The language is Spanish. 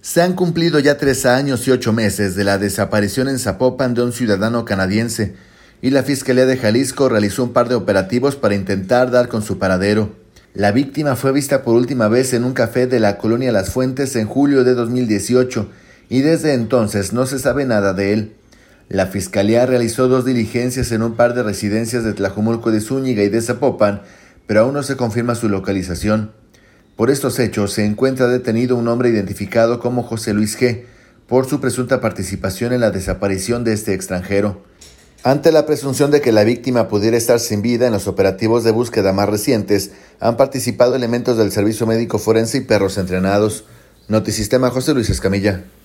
Se han cumplido ya 3 años y 8 meses de la desaparición en Zapopan de un ciudadano canadiense, y la Fiscalía de Jalisco realizó un par de operativos para intentar dar con su paradero. La víctima fue vista por última vez en un café de la colonia Las Fuentes en julio de 2018, y desde entonces no se sabe nada de él. La Fiscalía realizó 2 diligencias en un par de residencias de Tlajomulco de Zúñiga y de Zapopan, pero aún no se confirma su localización. Por estos hechos se encuentra detenido un hombre identificado como José Luis G. por su presunta participación en la desaparición de este extranjero. Ante la presunción de que la víctima pudiera estar sin vida, en los operativos de búsqueda más recientes han participado elementos del Servicio Médico Forense y perros entrenados. Notisistema, José Luis Escamilla.